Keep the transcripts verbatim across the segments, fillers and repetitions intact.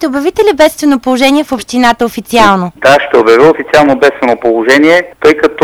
ще обявите ли бедствено положение в общината официално? Да, ще обявя официално бедствено положение, тъй като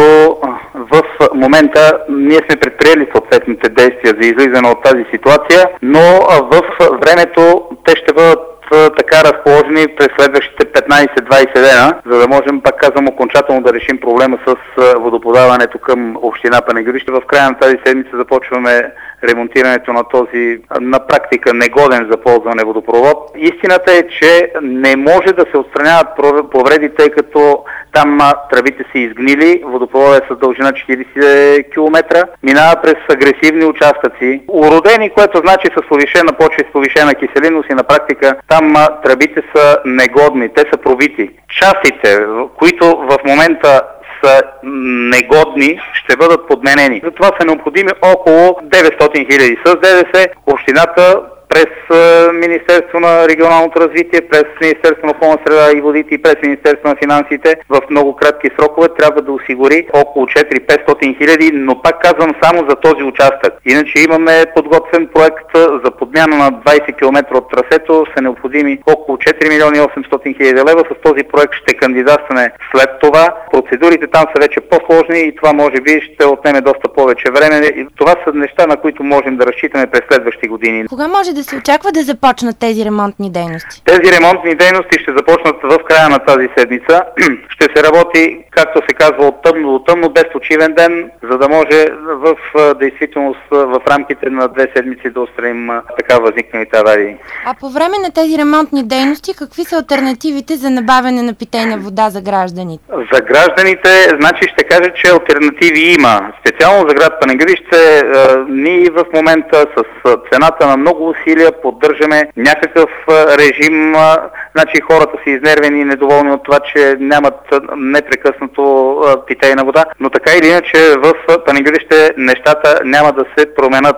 в момента ние сме предприели съответните действия за излизане от тази ситуация, но в времето те ще бъдат така разположени през следващите петнайсет-двайсет дена, за да можем, пак казвам, окончателно да решим проблема с водоподаването към община Панагюрище. В края на тази седмица започваме ремонтирането на този на практика негоден за ползване водопровод. Истината е, че не може да се отстраняват повреди, тъй като там тръбите са изгнили, водопроводът е с дължина четирийсет километра, минава през агресивни участъци, уродени, което значи с повишена почва и с повишена киселинност и на практика там тръбите са негодни, те са пробити. Частите, които в момента са негодни, ще бъдат подменени. За това са необходими около деветстотин хиляди. С ДДС общината през Министерство на регионалното развитие, през Министерство на околна среда и водите и през Министерство на финансите в много кратки срокове трябва да осигури около четири-петстотин хиляди, но пак казвам само за този участък. Иначе имаме подготвен проект за подмяна на двайсет километра от трасето, са необходими около четири милиона и осемстотин хиляди лева. С този проект ще кандидатстваме след това. Процедурите там са вече по-сложни и това може би ще отнеме доста повече време. И това са неща, на които можем да разчитаме през следващи години. Кога може да се очаква да започнат тези ремонтни дейности? Тези ремонтни дейности ще започнат в края на тази седмица. Ще се работи, както се казва, от тъмно до тъмно, без почивен ден, за да може в действителност в рамките на две седмици да отстраним така възникналите аварии. А по време на тези ремонтни дейности, какви са алтернативите за набавяне на питейна вода за гражданите? За гражданите, значи ще кажа, че алтернативи има. Специално за град Панагюрище, ние в момента с цената на много усилия поддържаме някакъв режим. Значи хората са изнервени и недоволни от това, че нямат непрекъснато питейна вода, но така или иначе в Панагюрище нещата няма да се променят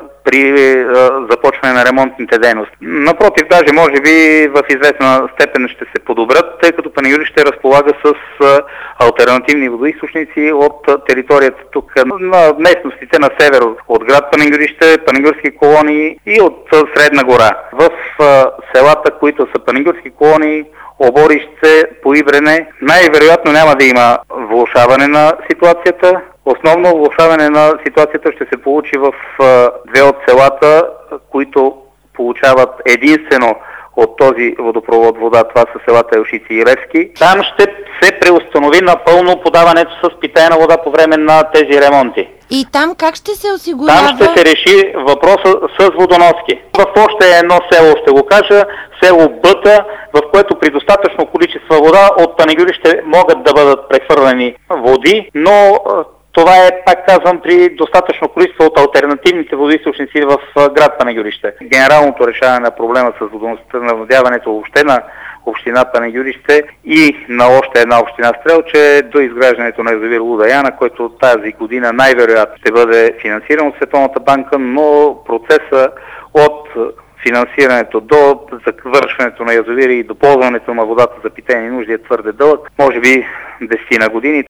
при започване на ремонтните дейности. Напротив, даже може би в известна степен ще се подобрят, тъй като Панагюрище разполага с алтернативни водоизточници от територията тук на местностите на север от град Панагюрище, панагюрски колонии и от Средна гора. В селата, които са панагюрски колонии, Оборище, Поибрене, най-вероятно няма да има влошаване на ситуацията. Основно влошаване на ситуацията ще се получи в две от селата, които получават единствено от този водопровод вода. Това са селата Елшици и Левски. Там ще се преустанови напълно подаването с питейна вода по време на тези ремонти. И там как ще се осигурява? Там ще се реши въпроса с водоноски. В още едно село ще го кажа, село Бъта, в което при достатъчно количество вода от Панагюрище могат да бъдат прехвърлени води, но това е, пак казвам, при достатъчно количество от алтернативните водоизточници в град Панагюрище. Генералното решаване на проблема с водоснабдяването въобще на община Панагюрище и на още една община Стрелча до изграждането на язовир Луда Яна, който тази година най-вероятно ще бъде финансиран от Световната банка, но процеса от финансирането до завършването на язовири и до ползването на водата за питейни нужди е твърде дълъг, може би десетина години.